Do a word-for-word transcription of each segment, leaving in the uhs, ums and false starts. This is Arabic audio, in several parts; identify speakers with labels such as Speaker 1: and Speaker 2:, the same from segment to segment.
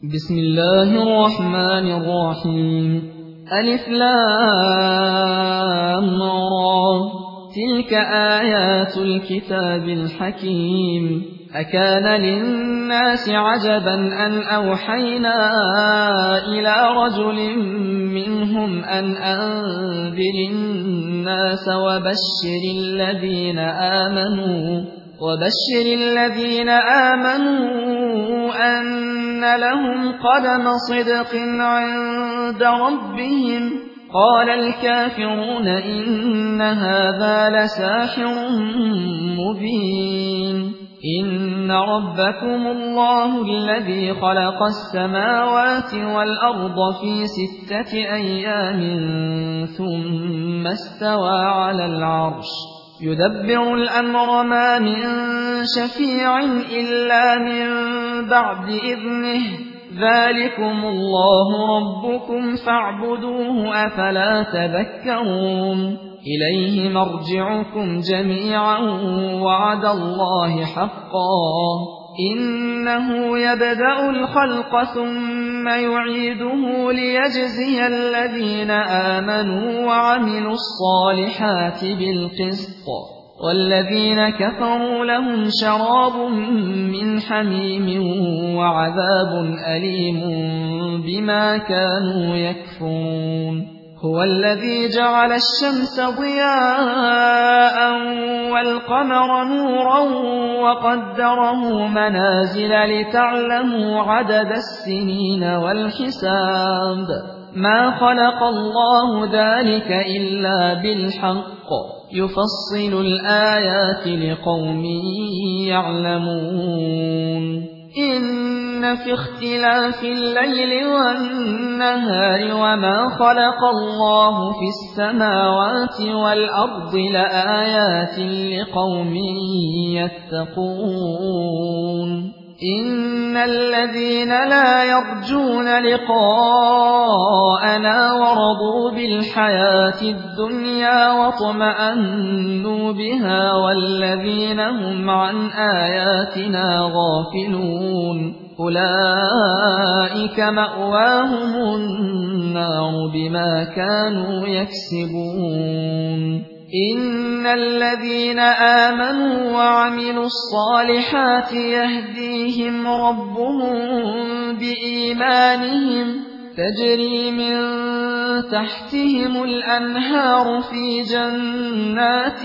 Speaker 1: بسم الله الرحمن الرحيم. ألف لام را، تلك آيات الكتاب الحكيم. أكان للناس عجبا أن أوحينا إلى رجل منهم أن أنذر الناس وبشر الذين آمنوا وبشر الذين آمنوا أن لهم قدم صدق عند ربهم. قال الكافرون إن هذا لساحر مبين. إن ربكم الله الذي خلق السماوات والأرض في ستة أيام ثم استوى على العرش يدبر الأمر ما من شفيع إلا من بعد إذنه. ذلكم الله ربكم فاعبدوه أفلا تذكرون. إليه مرجعكم جميعا وعد الله حقا. إنه يبدأ الخلق ثم يعيده ليجزي الذين آمنوا وعملوا الصالحات بالقسط، والذين كفروا لهم شراب من حميم وعذاب أليم بما كانوا يكفرون. هو الذي جعل الشمس ضياء والقمر نورا وقدره منازل لتعلموا عدد السنين والحساب. ما خلق الله ذلك إلا بالحق، يفصل الآيات لقوم يعلمون. إن في اختلاف الليل والنهار وما خلق الله في السماوات والأرض لآيات لقوم يتقون. إن الذين لا يرجون لقاءنا ورضوا بالحياة الدنيا واطمأنوا بها والذين هم عن آياتنا غافلون أولئك مأواهم النار بما كانوا يكسبون. إن الذين آمنوا وعملوا الصالحات يهديهم ربهم بإيمانهم تجري من تحتهم الأنهار في جنات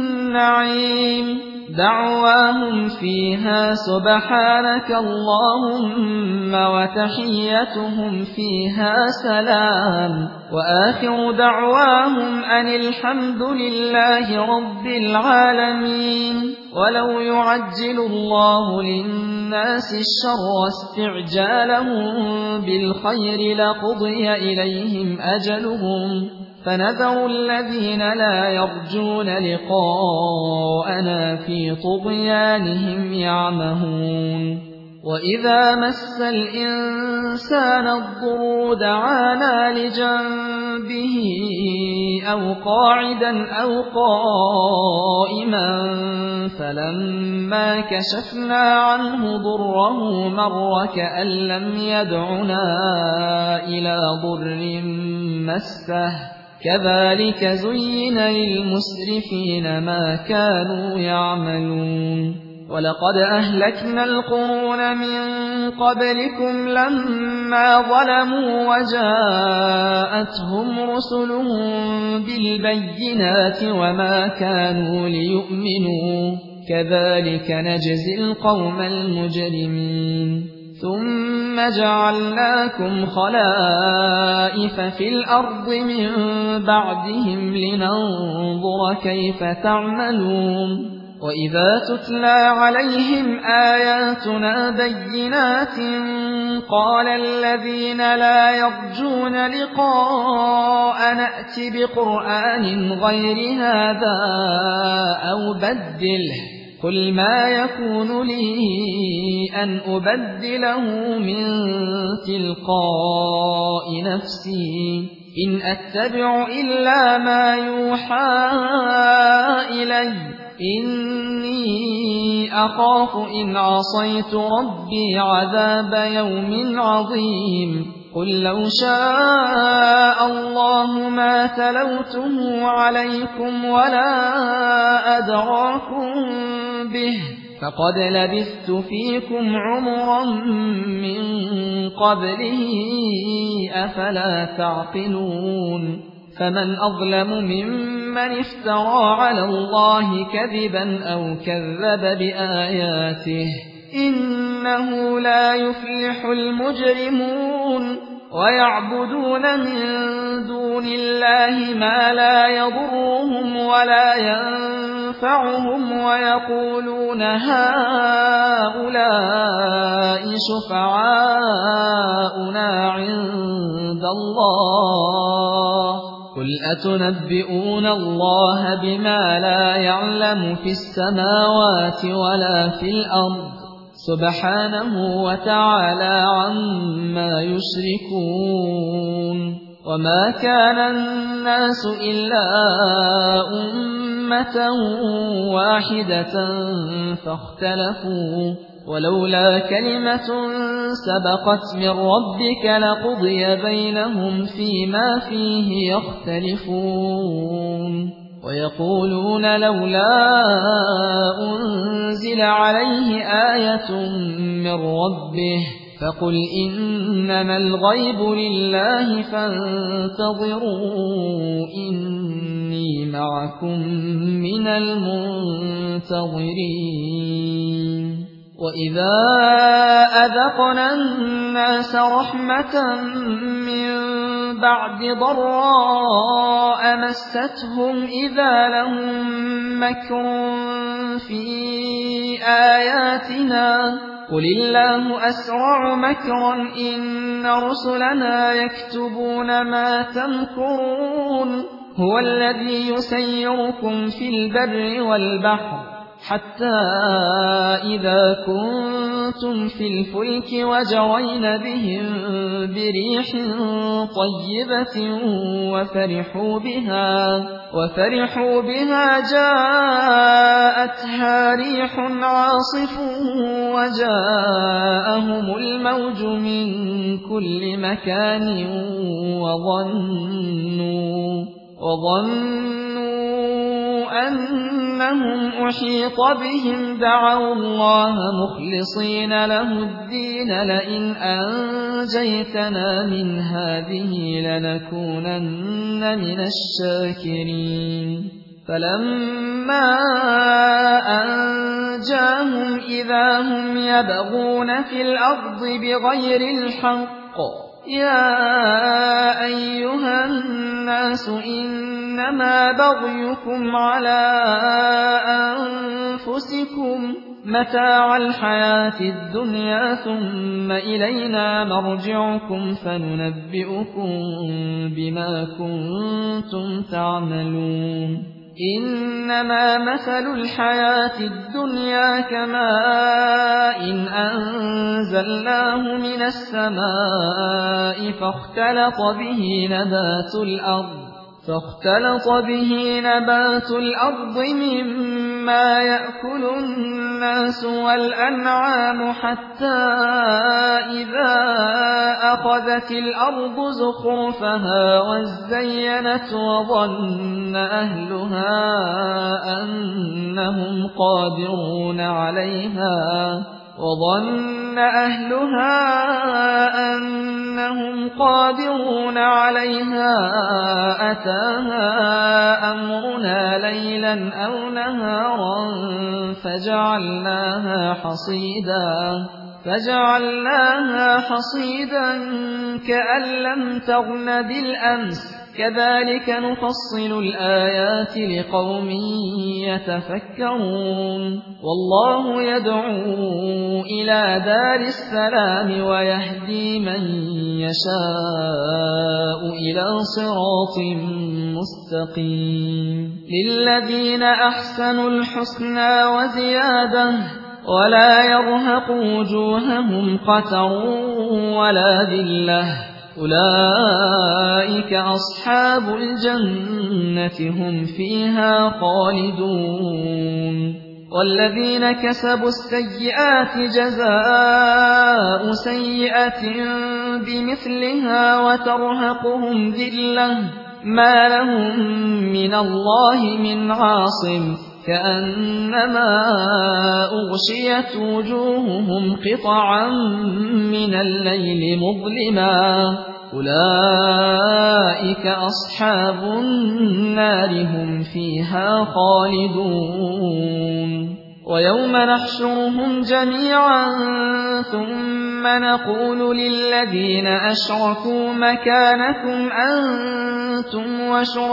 Speaker 1: النعيم. دعواهم فيها سبحانك اللهم وتحيتهم فيها سلام، وآخر دعواهم أن الحمد لله رب العالمين. ولو يعجل الله للناس الشر استعجالهم بالخير لقضي إليهم أجلهم، فنذر الذين لا يرجون لقاءنا في طغيانهم يعمهون. وإذا مس الإنسان الضر دعانا لجنبه أو قاعدا أو قائما فلما كشفنا عنه ضره مر كأن لم يدعنا إلى ضر مسه. كذلك زين للمسرفين ما كانوا يعملون. ولقد أهلكنا القرون من قبلكم لما ظلموا وجاءتهم رسلهم بالبينات وما كانوا ليؤمنوا. كذلك نجزي القوم المجرمين. ثم جعلناكم خلائف في الأرض من بعدهم لننظر كيف تعملون. وإذا تتلى عليهم آياتنا بينات قال الذين لا يرجون لقاء نأت بقرآن غير هذا أو بدله. قل ما يكون لي أن أبدله من تلقاء نفسي إن أتبع إلا ما يوحى إلي إني أخاف إن عصيت ربي عذاب يوم عظيم قل لو شاء الله ما تلوته عليكم ولا أدراكم به فقد لبثت فيكم عمرا من قبله أفلا تعقلون فمن أظلم ممن افترى على الله كذبا أو كذب بآياته إنه لا يفلح المجرمون ويعبدون من دون الله ما لا يضرهم ولا ينفعهم ويقولون هؤلاء شفعاؤنا عند الله قل أتنبئون الله بما لا يعلم في السماوات ولا في الأرض سبحانه وتعالى عما يشركون وما كان الناس إلا أمة واحدة فاختلفوا ولولا كلمة سبقت من ربك لقضي بينهم فيما فيه يختلفون ويقولون لولا أنزل عليه آية من ربه فقل إنما الغيب لله فانتظروا إني معكم من المنتظرين وإذا أذقنا الناس رحمة من بعد ضراء مستهم إذا لهم مكر في آياتنا قل الله أسرع مكرا إن رسلنا يكتبون ما تمكرون هو الذي يسيركم في البر والبحر حتى إذا كنتم في الفلك وجرين بهم بريح طيبة وفرحوا بها وفرحوا بها جاءتها ريح عاصف وجاءهم الموج من كل مكان وظنوا وظنوا أنهم أحيط بهم دعوا الله مخلصين له الدين لئن أنجيتنا من هذه لنكونن من الشاكرين فلما أنجاهم إذا هم يبغون في الأرض بغير الحق يا أيها الناس إنما بغيكم على أنفسكم متاع الحياة الدنيا ثم إلينا مرجعكم فننبئكم بما كنتم تعملون إنما مثل الحياة الدنيا كماء إن أنزلناه من السماء فاختلط به نبات الأرض فاختلط به نبات الأرض مما يأكل الناس والأنعام حتى إذا أخذت الأرض زخرفها وزينت وظن أهلها أنهم قادرون عليها وظن أهلها أنهم قادرون عليها أتاها أمرنا ليلا أو نهارا فجعلناها حصيدا فجعلناها حصيدا كأن لم تغن بالأمس كذلك نفصل الآيات لقوم يتفكرون والله يدعو إلى دار السلام ويهدي من يشاء إلى صراط مستقيم للذين أحسنوا الحسنى وزيادة ولا يرهق وجوههم قتر ولا ذلة أولئك أصحاب الجنة هم فيها خالدون والذين كسبوا السيئات جزاء سيئة بمثلها وترهقهم ذلة ما لهم من الله من عاصم كأنما أغشيت وجوههم قطعا من الليل مظلما أولئك أصحاب النار هم فيها خالدون ويوم نحشرهم جميعا ثم نقول للذين أشركوا مكانكم أنتم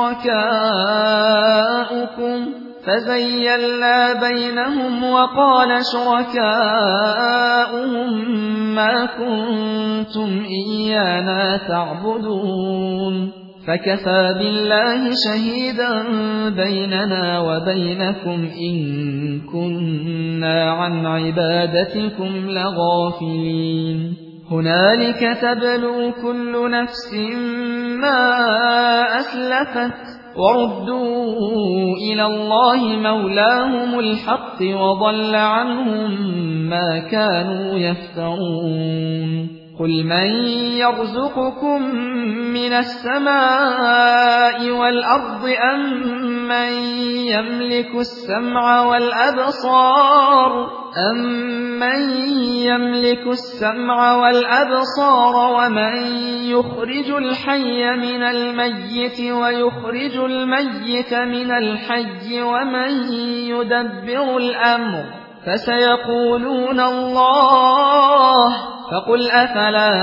Speaker 1: وشركاؤكم فزيلنا بينهم وقال شركاؤهم ما كنتم إيانا تعبدون فكفى بالله شهيدا بيننا وبينكم إن كنا عن عبادتكم لغافلين هنالك تبلو كل نفس ما أسلفت وردوا إلى الله مولاهم الحق وضل عنهم ما كانوا يفترون قل من يرزقكم من السماء والأرض أم من يملك السمع والأبصار أم من يملك السمع والأبصار ومن يخرج الحي من الميت ويخرج الميت من الحي ومن يدبر الأمر فسيقولون الله فقل أفلا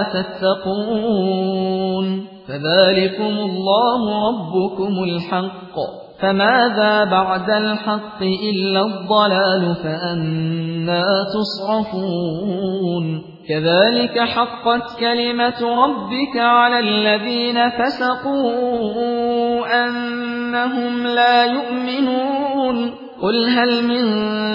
Speaker 1: تتقون فذلكم الله ربكم الحق فماذا بعد الحق إلا الضلال فأنى تصرفون كذلك حقت كلمة ربك على الذين فسقوا أنهم لا يؤمنون قل هل من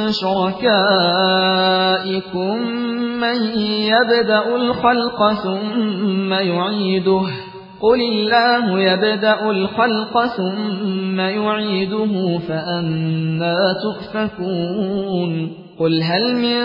Speaker 1: شركائكم من يبدأ الخلق ثم يعيده قل الله يبدأ الخلق ثم يعيده فأنى تؤفكون قل هل من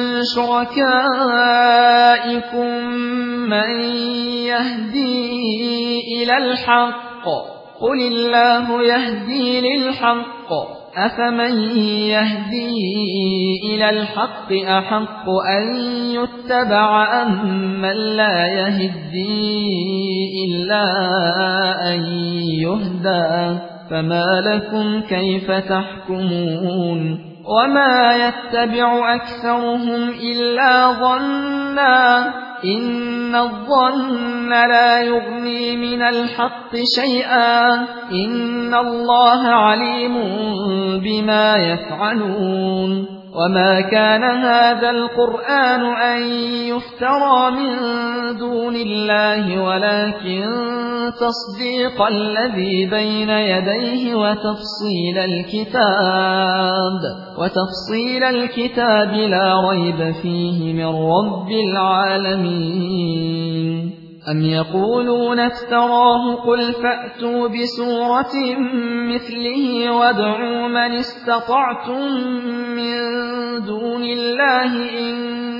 Speaker 1: شركائكم من يهدي إلى الحق قل الله يهدي للحق أفمن يهدي إلى الحق أحق أن يتبع أم من لا يهدي إلا أن يهدى فما لكم كيف تحكمون وما يتبع أكثرهم إلا ظنا إن الظن لا يغني من الحق شيئا إن الله عليم بما يفعلون وما كان هذا القرآن أن يفترى من دون الله ولكن تصديق الذي بين يديه وتفصيل الكتاب وتفصيل الكتاب لا ريب فيه من رب العالمين أم يقولون افتراه قل فأتوا بسورة مثله وادعوا من استطعتم من دون الله إن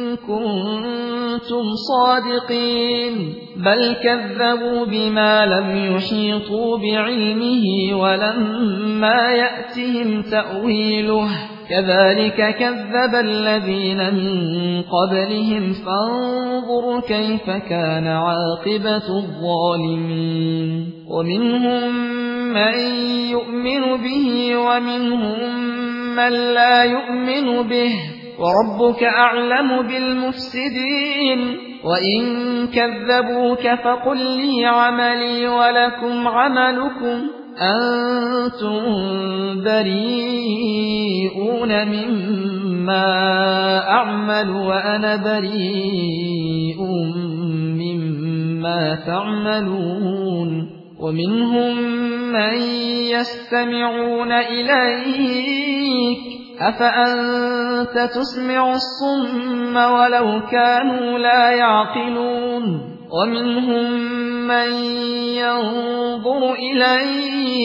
Speaker 1: كنتم صادقين بل كذبوا بما لم يحيطوا بعلمه ولما يأتهم تأويله كذلك كذب الذين من قبلهم فانظر كيف كان عاقبة الظالمين ومنهم من يؤمن به ومنهم من لا يؤمن به وربك أعلم بالمفسدين وإن كذبوك فقل لي عملي ولكم عملكم أنتم بريئون مما أعمل وأنا بريء مما تعملون ومنهم من يستمعون إليك أفأنت تسمع الصم ولو كانوا لا يعقلون ومنهم من ينظر إليك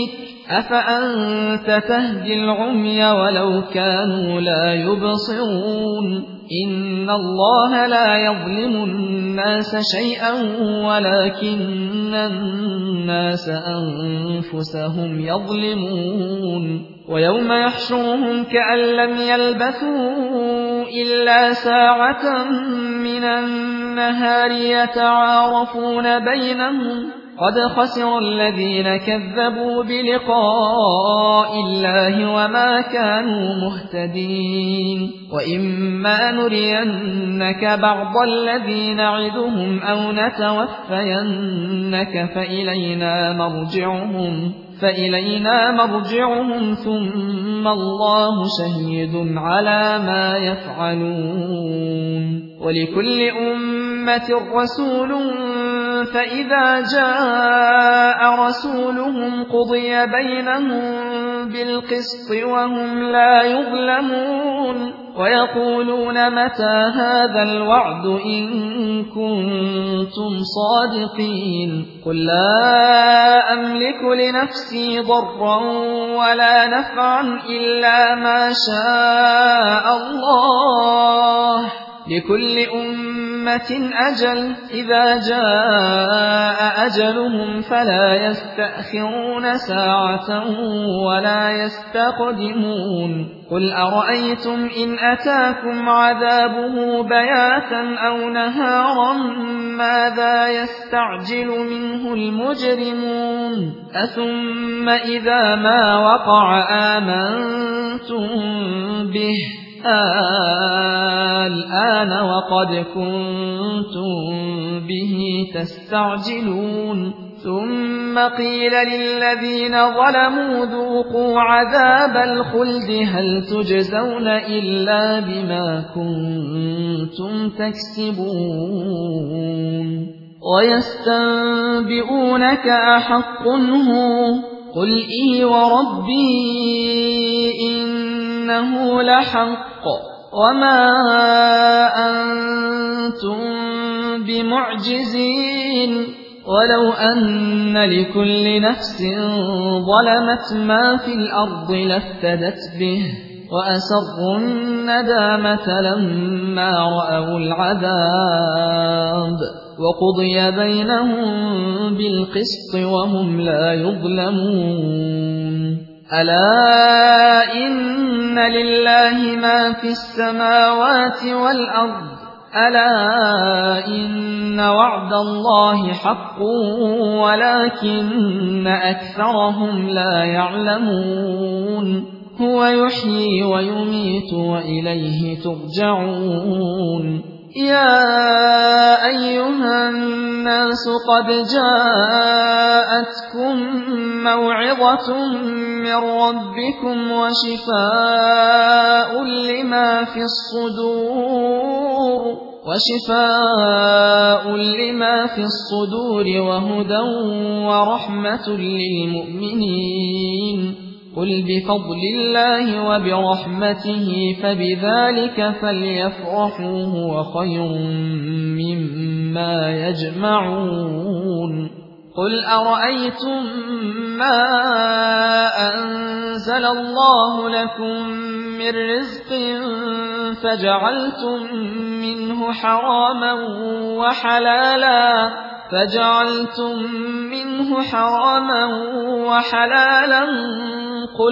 Speaker 1: أفأنت تهدي العمي ولو كانوا لا يبصرون إن الله لا يظلم الناس شيئا ولكن الناس أنفسهم يظلمون ويوم يحشرهم كأن لم يلبثوا إلا ساعة من النهار يتعارفون بينهم قد خسر الذين كذبوا بلقاء الله وما كانوا مهتدين وإما نرينك بعض الذي نعدهم أو نتوفينك فإلينا مرجعهم فإلينا مرجعهم ثم الله شهيد على ما يفعلون ولكل أمة رسول فإذا جاء رسولهم قضي بينهم بالقسط وهم لا يظلمون ويقولون متى هذا الوعد إن كنتم صادقين قل لا أملك لنفسي ضرا ولا نفعا إلا ما شاء الله لكل أمة أجل إذا جاء أجلهم فلا يستأخرون ساعة ولا يستقدمون قل أرأيتم إن أتاكم عذابه بياتا أو نهارا ماذا يستعجل منه المجرمون أثم إذا ما وقع آمنتم به الآن وقد كنتم به تستعجلون ثم قيل للذين ظلموا ذوقوا عذاب الخلد هل تجزون إلا بما كنتم تكسبون ويستنبئونك أحق هو قل إي وربي إنه لحق وما أنتم بمعجزين ولو أن لكل نفس ظلمت ما في الأرض لافتدت به وأسروا الندامة لما رأوا العذاب وقضي بينهم بالقسط وهم لا يظلمون ألا إن لله ما في السماوات والأرض ألا إن وعد الله حق ولكن أكثرهم لا يعلمون هو يحيي ويميت وإليه ترجعون يا أيها الناس قد جاءتكم موعظة من ربكم وشفاء لما في الصدور وشفاء لما في الصدور وهدى ورحمة للمؤمنين قل بفضل الله وبرحمته فبذلك فليفرحوا هو خير مما يجمعون قل أرأيتم ما أنزل الله لكم من رزق فجعلتم منه حراما وحلالا فجعلتم منه حراما وحلالا قل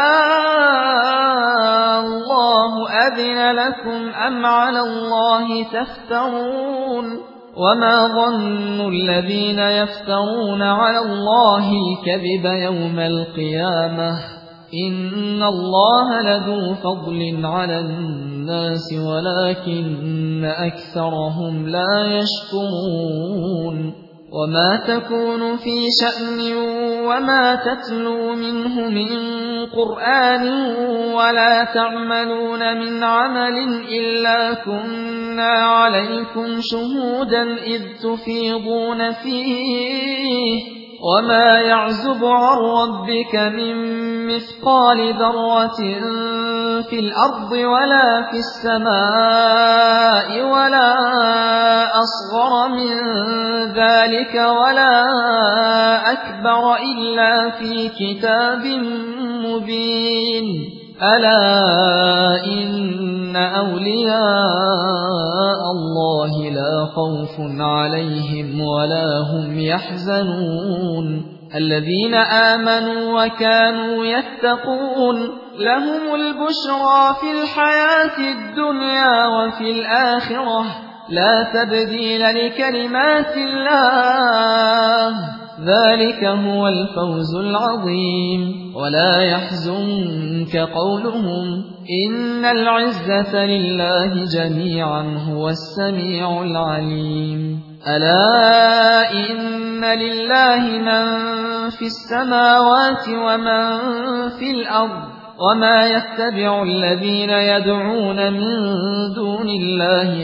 Speaker 1: آه الله أذن لكم أم على الله تفترون وما ظن الذين يفترون على الله الكذب يوم القيامة إن الله لذو فضل على الناس ولكن أكثرهم لا يشكرون وما تكون في شأن وما تتلو منه من قرآن ولا تعملون من عمل إلا كنا عليكم شهودا إذ تفيضون فيه وما يعزب عن ربك من مثقال ذرة في الأرض ولا في السماء ولا أصغر من ذلك ولا أكبر إلا في كتاب مبين ألا إن أولياء الله لا خوف عليهم ولا هم يحزنون الذين آمنوا وكانوا يتقون لهم البشرى في الحياة الدنيا وفي الآخرة لا تبديل لكلمات الله ذلك هو الفوز العظيم ولا يحزنك قولهم إن العزة لله جميعا هو السميع العليم ألا إن لله من في السماوات ومن في الأرض وما يتبع الذين يدعون من دون الله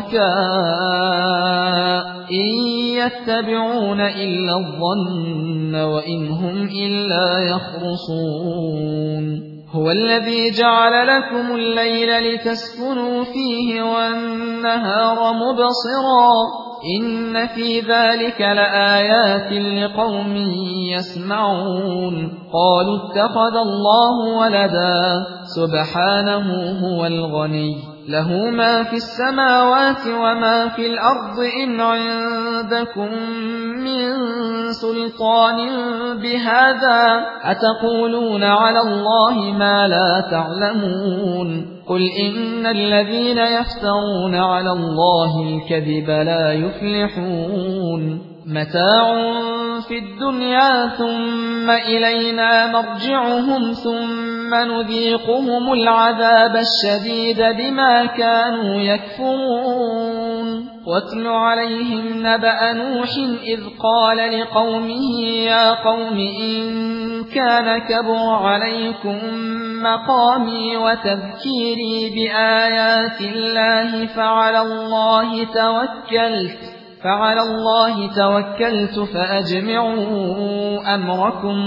Speaker 1: شركاء إن يتبعون إلا الظن وإن هم إلا يخرصون هو الذي جعل لكم الليل لتسكنوا فيه والنهار مبصرا إن في ذلك لآيات لقوم يسمعون قالوا اتخذ الله ولدا سبحانه هو الغني له ما في السماوات وما في الأرض إن عندكم من سلطان بهذا أتقولون على الله ما لا تعلمون قل إن الذين يفترون على الله الكذب لا يفلحون متاع في الدنيا ثم إلينا مرجعهم ثم نذيقهم العذاب الشديد بما كانوا يكفرون واتل عليهم نبأ نوح إذ قال لقومه يا قوم إن كان كبر عليكم مقامي وتذكيري بآيات الله فعلى الله توكلت فعلى الله توكلت فأجمعوا أمركم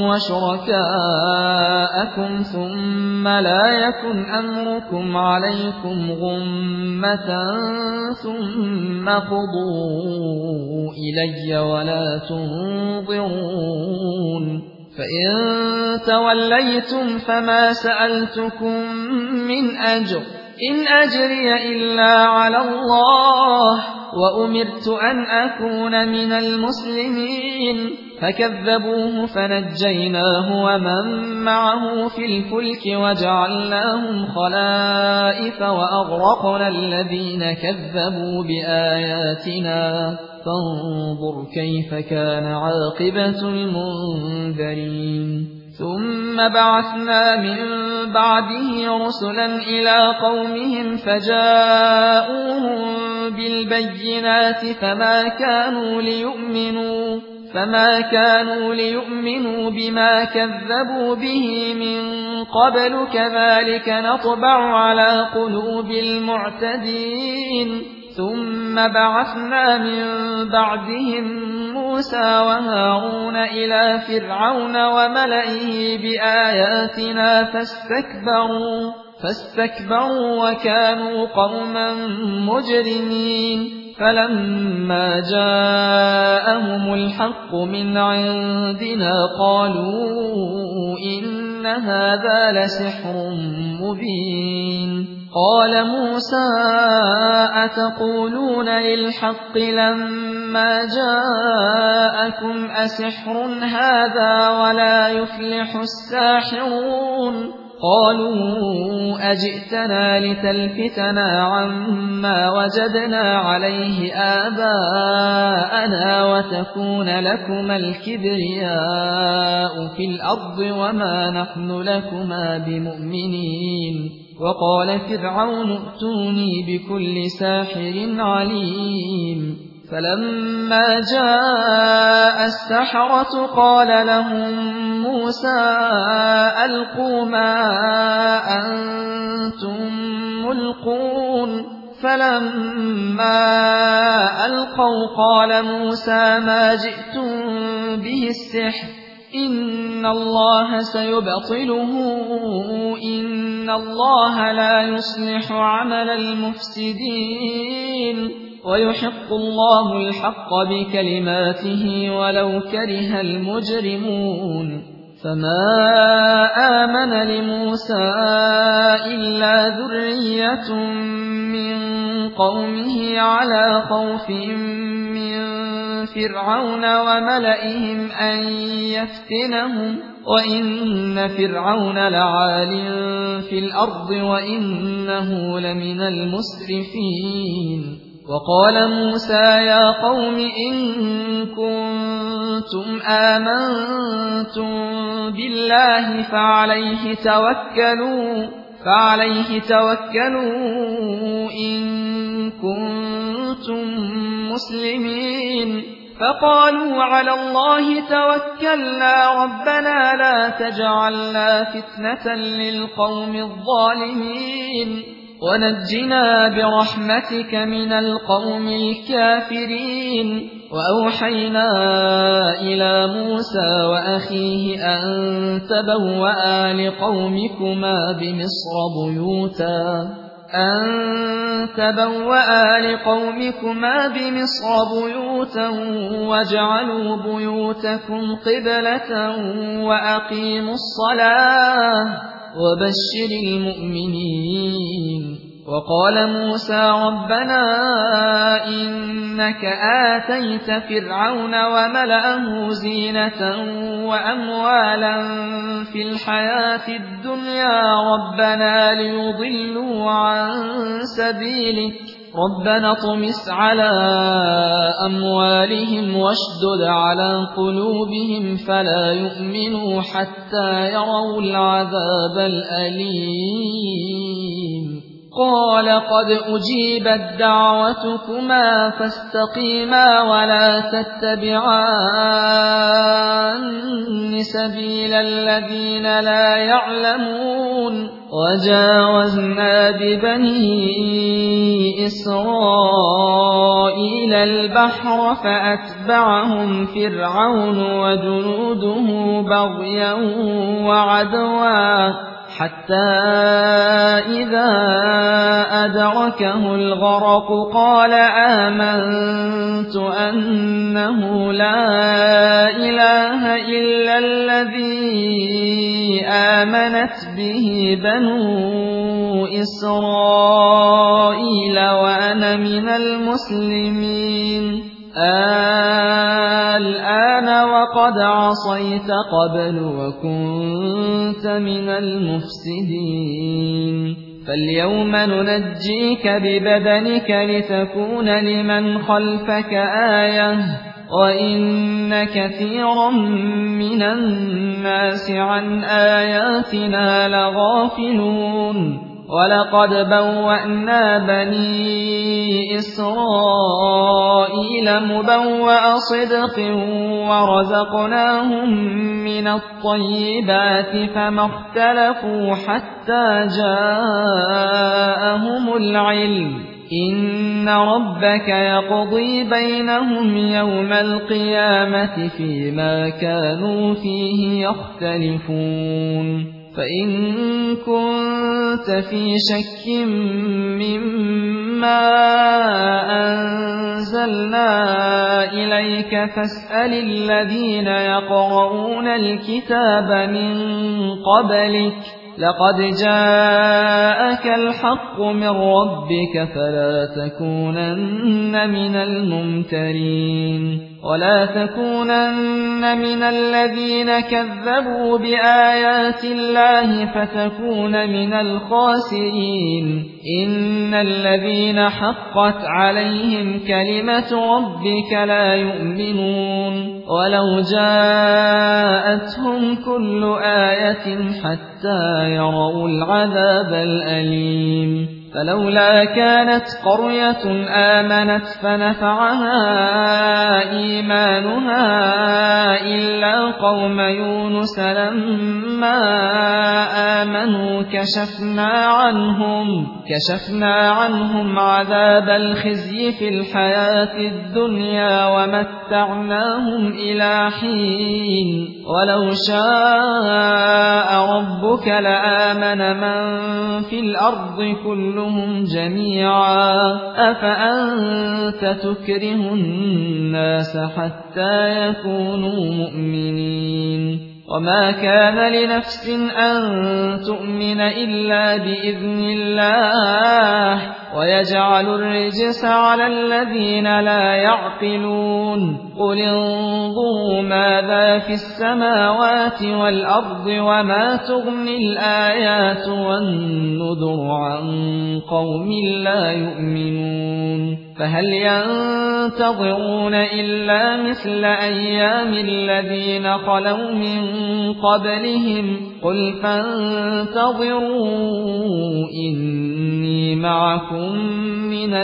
Speaker 1: وشركاءكم ثم لا يكن أمركم عليكم غمة ثم قضوا إلي ولا تنظرون فإن توليتم فما سألتكم من أجر إن أجري إلا على الله وأمرت أن أكون من المسلمين فكذبوه فنجيناه ومن معه في الفلك وجعلناهم خلائف وأغرقنا الذين كذبوا بآياتنا فانظر كيف كان عاقبة المنذرين ثم بعثنا من بعده رسلا إلى قومهم فجاءوهم بالبينات فما كانوا ليؤمنوا فما كانوا ليؤمنوا بما كذبوا به من قبل كذلك نطبع على قلوب المعتدين ثم بعثنا من بعدهم موسى وهارون إلى فرعون وملئه بآياتنا فاستكبروا فاستكبروا وكانوا قوما مجرمين فلما جاءهم الحق من عندنا قالوا إن هذا لسحر مبين قال موسى أتقولون للحق لما جاءكم أسحر هذا ولا يفلح الساحرون قالوا أجئتنا لتلفتنا عما وجدنا عليه آباءنا وتكون لكما الكبرياء في الأرض وما نحن لكما بمؤمنين وقال فرعون ائتوني بكل ساحر عليم فلما جاء السحرة قال لهم موسى ألقوا ما أنتم ملقون فلما ألقوا قال موسى ما جئتم به السحر إن الله سيبطله إن الله لا يصلح عمل المفسدين ويحق الله الحق بكلماته ولو كره المجرمون فما آمن لموسى إلا ذرية من قومه على خوف من فرعون وملئهم أن يفتنهم وإن فرعون لعال في الأرض وإنه لمن المسرفين وقال موسى يا قوم إن كنتم آمنتم بالله فعليه توكلوا فعليه توكلوا إن كنتم مسلمين فقالوا على الله توكلنا ربنا لا تجعلنا فتنة للقوم الظالمين ونجنا برحمتك من القوم الكافرين وأوحينا إلى موسى وأخيه أن تبوأ لقومكما بمصر بيوتا أن تبوأ لقومكما بمصر بيوتا واجعلوا بيوتكم قبلة وأقيموا الصلاة وبشر المؤمنين وقال موسى ربنا إنك آتيت فرعون وملأه زينة وأموالا في الحياة الدنيا ربنا ليضلوا عن سبيلك ربنا اطمس على أموالهم واشدد على قلوبهم فلا يؤمنوا حتى يروا العذاب الأليم قال قد أجيبت دعوتكما فاستقيما ولا تتبعان سبيل الذين لا يعلمون وجاوزنا ببني إسرائيل البحر فأتبعهم فرعون وجنوده بغيا وعدوا حتى إذا أدركه الغرق قال آمنت أنه لا إله إلا الذي آمنت به بنو إسرائيل وأنا من المسلمين الآن وقد عصيت قبل وكنت من المفسدين فاليوم ننجيك ببدنك لتكون لمن خلفك آية وإن كثيرا من الناس عن آياتنا لغافلون ولقد بوأنا بني إسرائيل مبوأ صدق ورزقناهم من الطيبات فما اختلفوا حتى جاءهم العلم إن ربك يقضي بينهم يوم القيامة فيما كانوا فيه يختلفون فإن كنت في شك مما أنزلنا إليك فاسأل الذين يقرؤون الكتاب من قبلك لقد جاءك الحق من ربك فلا تكونن من الممترين ولا تكونن من الذين كذبوا بآيات الله فتكون من الخاسرين إن الذين حقت عليهم كلمة ربك لا يؤمنون ولو جاءتهم كل آية حتى يروا العذاب الأليم فلولا كانت قرية آمنت فنفعها إيمانها إلا قوم يونس لما آمنوا كشفنا عنهم كشفنا عنهم عذاب الخزي في الحياة الدنيا ومتعناهم إلى حين ولو شاء ربك لآمن من في الأرض كلهم جميعا أفأنت تكره الناس حتى يكونوا مؤمنين وما كان لنفس أن تؤمن إلا بإذن الله ويجعل الرجس على الذين لا يعقلون قل انظروا ماذا في السماوات والأرض وما تغني الآيات والنذر عن قوم لا يؤمنون فهل ينتظرون إلا مثل أيام الذين خلوا من قبلهم قل فانتظروا إني معكم من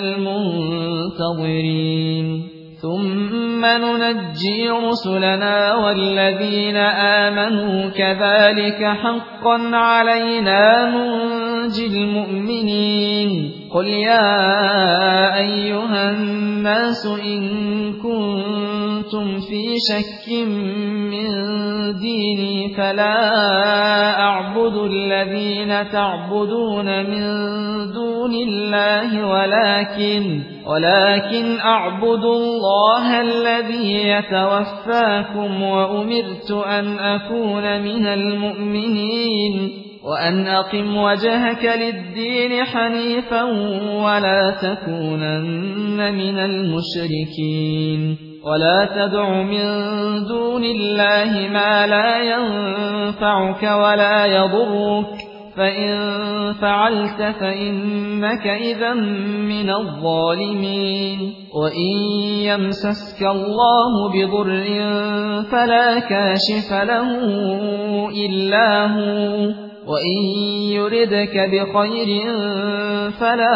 Speaker 1: المنتظرين ثم ننجي رسلنا والذين آمنوا كذلك حقا علينا ننجي المؤمنين قل يا أيها الناس إن كنتم في شك من ديني فلا أعبد الذين تعبدون من دون الله ولكن ولكن أعبد الله الذي يتوفاكم وأمرت أن أكون من المؤمنين وأن أقم وجهك للدين حنيفا ولا تكونن من المشركين ولا تدع من دون الله ما لا ينفعك ولا يضرك فإن فعلت فإنك إذا من الظالمين وإن يمسسك الله بضر فلا كاشف له إلا هو وإن يردك بخير فلا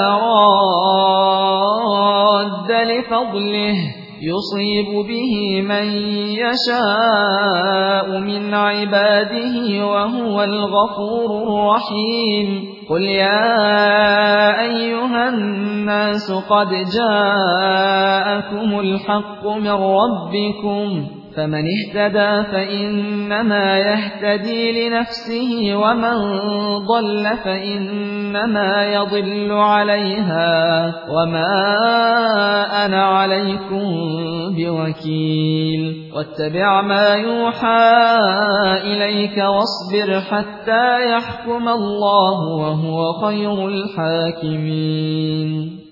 Speaker 1: راد لفضله يصيب به من يشاء من عباده وهو الغفور الرحيم قل يا أيها الناس قد جاءكم الحق من ربكم فمن اهتدى فإنما يهتدي لنفسه ومن ضل فإنما يضل عليها وما أنا عليكم بوكيل واتبع ما يوحى إليك واصبر حتى يحكم الله وهو خير الحاكمين.